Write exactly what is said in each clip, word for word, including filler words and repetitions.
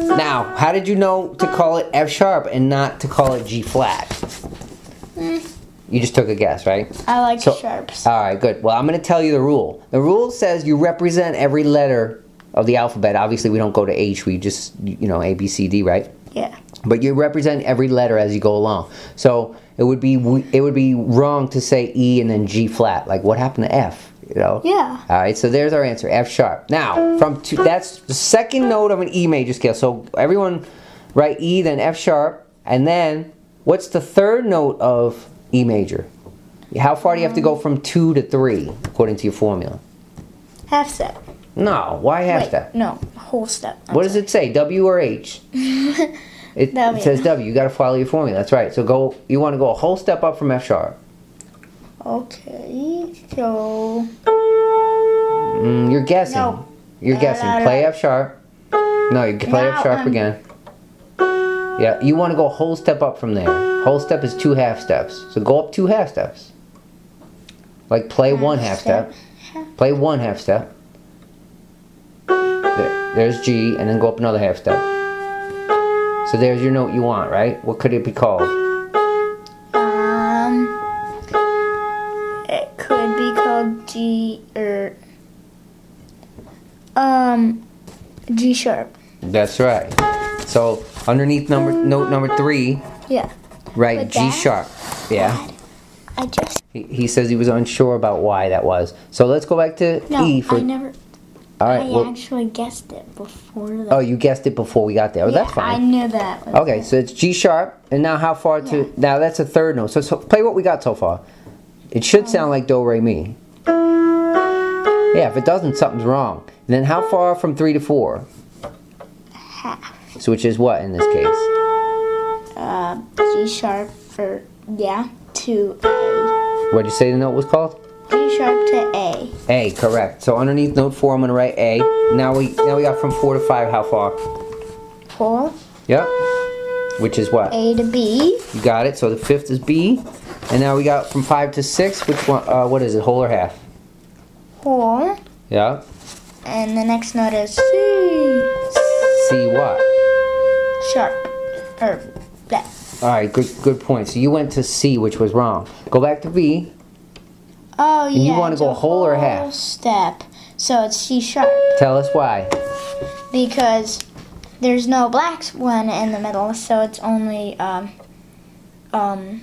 Now, how did you know to call it F sharp and not to call it G flat? Mm. You just took a guess, right? I like So- sharps. Alright, good. Well, I'm going to tell you the rule. The rule says you represent every letter of the alphabet. Obviously, we don't go to H. We just, you know, A, B, C, D, right? Yeah. But you represent every letter as you go along. So it would be it would be wrong to say E and then G flat. Like, what happened to F? You know? Yeah. All right, so there's our answer, F sharp. Now, from two, that's the second note of an E major scale. So everyone write E, then F sharp, and then what's the third note of E major? How far do you have to go from two to three, according to your formula? Half step. No, why half Wait, step? no, whole step. I'm What does it say, W or H? It, it W. says W. You got to follow your formula. That's right. So go. You want to go a whole step up from F sharp. Okay, so Mm, you're guessing. No. You're No, guessing. no, no. Play F sharp. No, you can play Now F sharp I'm- again. Yeah, you want to go a whole step up from there. Whole step is two half steps. So go up two half steps. Like play one half step. Play one half step. There, there's G, and then go up another half step. So there's your note you want, right? What could it be called? um, it could be called G or um G sharp. That's right. So underneath number note number three, Yeah. write But G that- sharp. Yeah. I just He, he says he was unsure about why that was. So let's go back to no. E for. I never. all right. I Well, actually guessed it before that. oh, you guessed it before we got there. Oh, yeah, that's I fine. knew that. was Okay, it. so it's G sharp, and now how far to? Yeah. Now that's a third note. So, so play what we got so far. It should sound like Do Re Mi. Yeah, if it doesn't, something's wrong. And then how far from three to four? Half. So which is what in this case? Uh, G sharp for yeah to A. What did you say the note was called? G sharp to A. A, correct. So underneath note four, I'm gonna write A. Now we now we got from four to five. How far? Four. Yep. Which is what? A to B. You got it. So the fifth is B, and now we got from five to six. Which one? Uh, what is it? Whole or half? Whole. Yeah. And the next note is C. C what? Sharp. Or that. All right. Good good point. So you went to C, which was wrong. Go back to B. Oh yeah. you wanna it's go a whole or half? Step. So it's C sharp Tell us why. because there's no black one in the middle, so it's only um um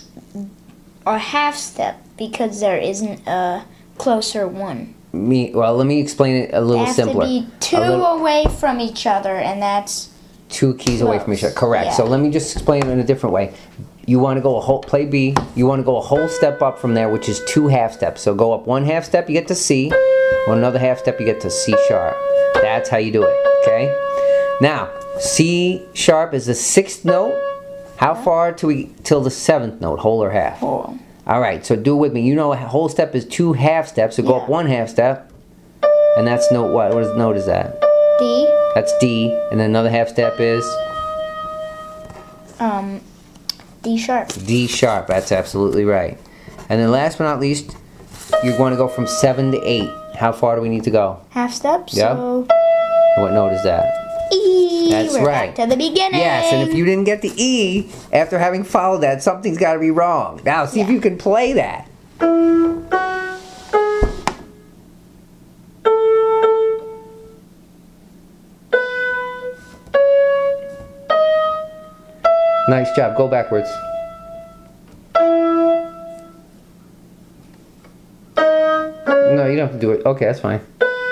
a half step because there isn't a closer one. Me. Well, let me explain it a They little have simpler. to be two A little- away from each other, and that's two keys away from each other. Close, Correct. yeah. So let me just explain it in a different way. You want to go a whole play B. You want to go a whole step up from there, which is two half steps. So go up one half step, you get to C. On another half step, you get to C sharp. That's how you do it. Okay. Now C sharp is the sixth note. How far till we till the seventh note? Whole or half? whole. All right. So do it with me. You know a whole step is two half steps. So go Yeah. up one half step, and that's note what? What is note is that? D. That's D. And then another half step is Um, D sharp. D sharp. That's absolutely right. And then last but not least, you're going to go from seven to eight. How far do we need to go? Half step. Yeah. So What note is that? E. That's We're right. Back to the beginning. Yes, and if you didn't get the E after having followed that, something's got to be wrong. Now, see if Yeah. you can play that. Nice job. Go backwards. No, you don't have to do it. Okay, that's fine.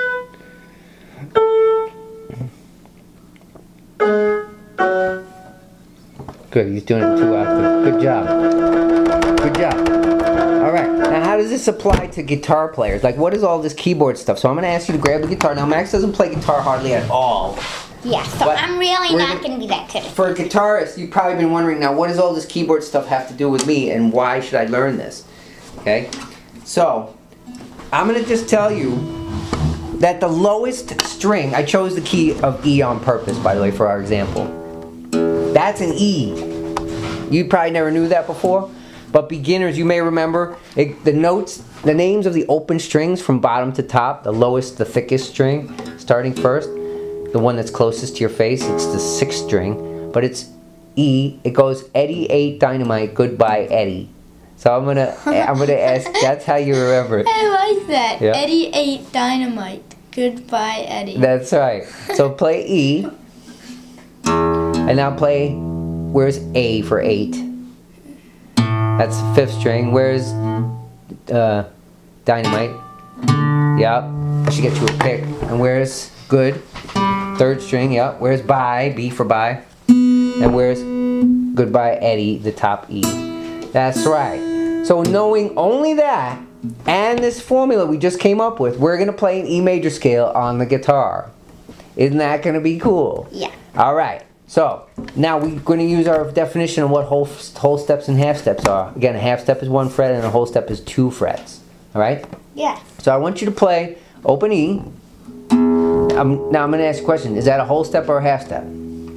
Good, he's doing it too active. Good job. Good job. All right, now how does this apply to guitar players? Like, what is all this keyboard stuff? So I'm going to ask you to grab the guitar. Now, Max doesn't play guitar hardly at all. Yeah, so But I'm really we're not gonna- going to be that good. For a guitarist, you've probably been wondering, now, what does all this keyboard stuff have to do with me, and why should I learn this? Okay? So, I'm going to just tell you that the lowest string, I chose the key of E on purpose, by the way, for our example. That's an E. You probably never knew that before, but beginners, you may remember it, the notes, the names of the open strings from bottom to top, the lowest, the thickest string, starting first. the one that's closest to your face. It's the sixth string, but it's E. It goes Eddie ate dynamite. Goodbye, Eddie. So I'm gonna I'm gonna ask. That's how you remember it. I like that. Yeah. Eddie ate dynamite. Goodbye, Eddie. That's right. So play E, and now play. Where's A for eight? That's the fifth string. Where's uh, dynamite? Yep. I should get you a pick. And where's good? Third string. Yep. Where's bye? B for bye. And where's goodbye, Eddie? The top E. That's right. So knowing only that and this formula we just came up with, we're gonna play an E major scale on the guitar. Isn't that gonna be cool? Yeah. All right. So now we're going to use our definition of what whole whole steps and half steps are. Again, a half step is one fret and a whole step is two frets. All right? Yeah. So I want you to play open E. Um, now I'm going to ask you a question. Is that a whole step or a half step?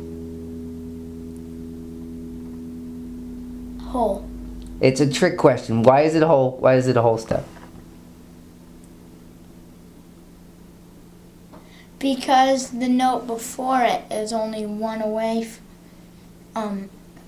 Whole. It's a trick question. Why is it a whole? Why is it a whole step? Because the note before it is only one away, f- um,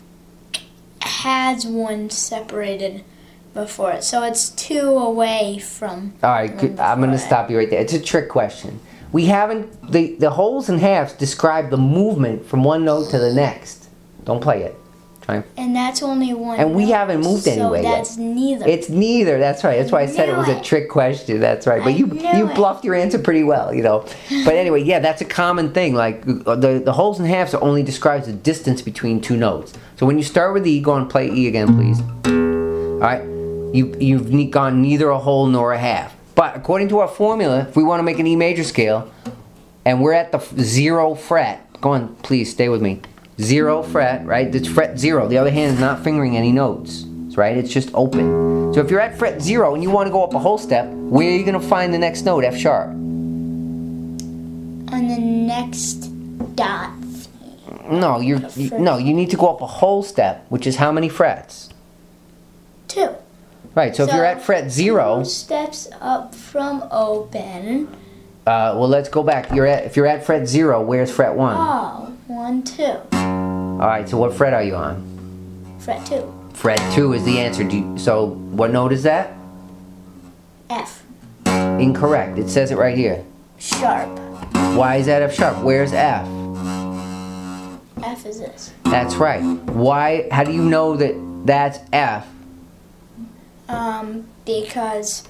has one separated before it. So it's two away from. All right, good. I'm going to stop you right there. It's a trick question. We haven't, the, the wholes and halves describe the movement from one note to the next. Don't play it. Try and And that's only one. And we note, haven't moved anyway so yet. that's neither. It's neither. That's right. That's why I said it was a Knew it. trick question. That's right. But I you knew you it. bluffed your answer pretty well, you know. But anyway, yeah, that's a common thing. Like the the wholes and halves only describes the distance between two notes. So when you start with E, go and play E again, please. All right. You you've ne- gone neither a whole nor a half. But according to our formula, if we want to make an E major scale, and we're at the f- zero fret, go on, please stay with me. Zero fret, right? It's fret zero. The other hand is not fingering any notes, right? It's just open. So if you're at fret zero and you want to go up a whole step, where are you going to find the next note, F sharp? On the next dot. No, you're you, no. You need to go up a whole step, which is how many frets? Two. Right. So, if So, you're at fret zero, Two steps up from open. uh, well, let's go back. You're at if you're at fret zero, where's fret one? Oh, one, two. All right. So what fret are you on? Fret two. Fret two is the answer. Do you, so what note is that? F. Incorrect. It says it right here. Sharp. Why is that F sharp? Where's F? F is this. That's right. Why? How do you know that that's F? Um, because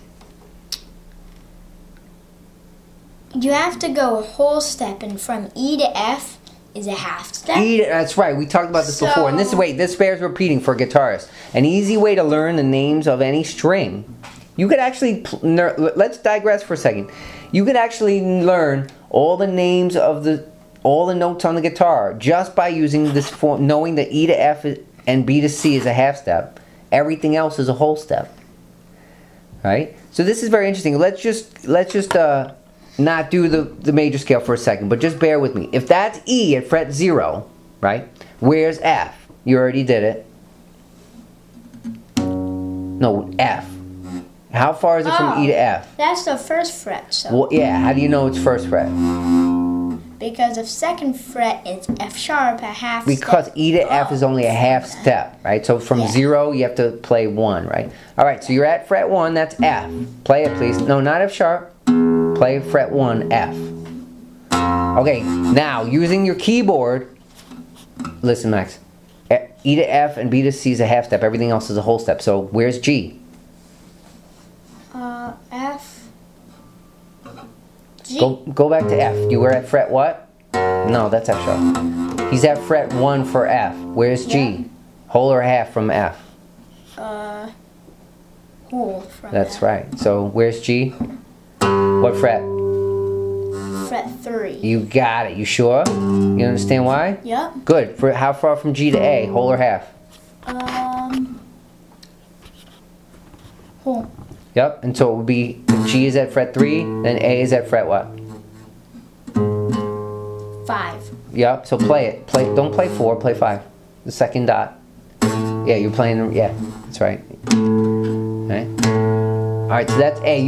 you have to go a whole step, and from E to F is a half step. E, that's right. We talked about this So- before. And this wait, this bears repeating for guitarists. An easy way to learn the names of any string. You could actually pl- ner- let's digress for a second. You could actually learn all the names of the all the notes on the guitar just by using this form, knowing that E to F is, and B to C is a half step. Everything else is a whole step. Right? So this is very interesting. Let's just let's just uh, not do the, the major scale for a second, but just bear with me. If that's E at fret zero, right? Where's F? You already did it. No, F. How far is it from Oh. E to F? That's the first fret, so. Well, yeah, how do you know it's first fret? Because if second fret is F sharp, a half Because step. E to F is only a half Yeah. step, right? So from Yeah. zero, you have to play one, right? All right, so you're at fret one, that's F. Play it, please. No, not F sharp. Play fret one, F. Okay, now, using your keyboard, listen, Max. E to F and B to C is a half step. Everything else is a whole step. So where's G? Uh, F. G. Go go back to F. You were at fret what? No, that's F sharp. He's at fret one for F. Where's G? Yeah. Whole or half from F? Uh, whole from That's F. right. So where's G? What fret? Fret three. You got it. You sure? You understand why? Yep. Good. For how far from G to A? Whole or half? Um, whole. Yep. And so it would be if G is at fret three, then A is at fret what? Five. Yep. So play it. Play. Don't play four. Play five. The second dot. Yeah, you're playing. Yeah, that's right. All right. All right. So that's A.